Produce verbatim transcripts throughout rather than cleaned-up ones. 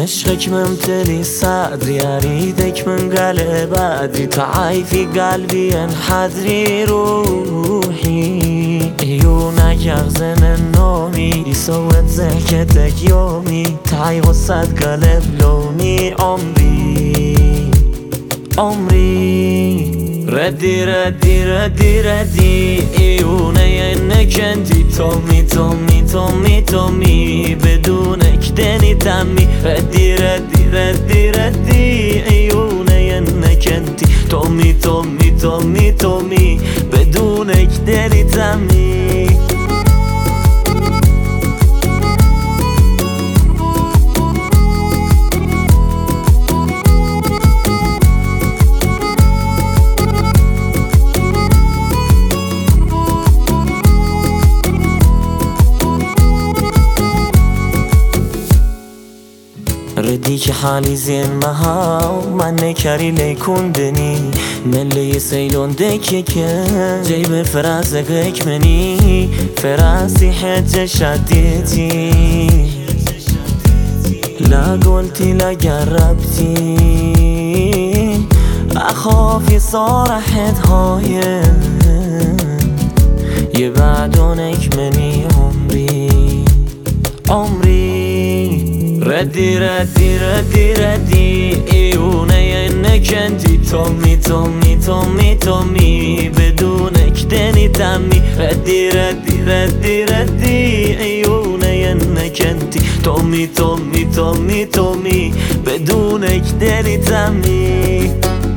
عشقك ممتلي صدري، اريدك من قلب ادري، تعاي في قلبي انحدري روحي. عيونك يغزن نومي، يسود ضحكتك يومي، تعاي غصة قلب لومي. عمري عمري ردي ردي ردي ردي، عيوني انك انتي تومي تومي تومي تومي، بدونك دني تمي. ردي ردي ردي ردي، عيوني انك انتي تومي تومي تومي تومي، بدونك دني تمي. ردي حالي زين مها من نكري ليكوندني، من لي سيلون ديكيك جايب فراسك مني، فراسي حجة شديتي، لا قلتي لا جربتي، أخافي صارحت هاين يبعدونك مني. عمري عمري ردي ردي ردي ردي، عيوني انك انتي تومي تومي تومي تومي، بدونك دني تمي. ردي ردي ردي ردي، عيوني انك انتي تومي تومي تومي تومي، بدونك دني تمي.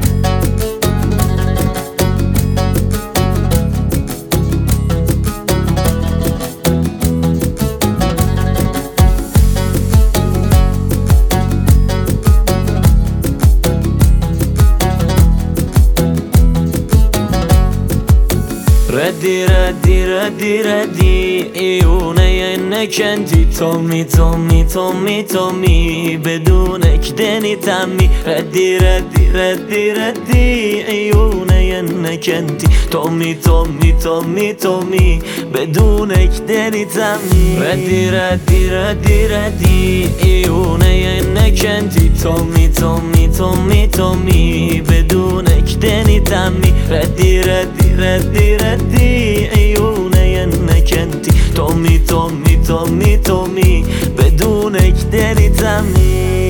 ردي ردي ردي ردي، عيوني انك انتي تومي تومي تومي تومي، بدونك دني تمي. ردي ردي ردي ردي، عيوني انك انتي تومي تومي تومي تومي، بدونك دني تمي. ردي ردي ردي ردي، عيوني انك انتي تومي تومي تومي تومي، بدونك دني تمي. ردي ردي ردي ردي، عيوني انك انتي تومي تومي تومي تومي، بدونك دني تمي.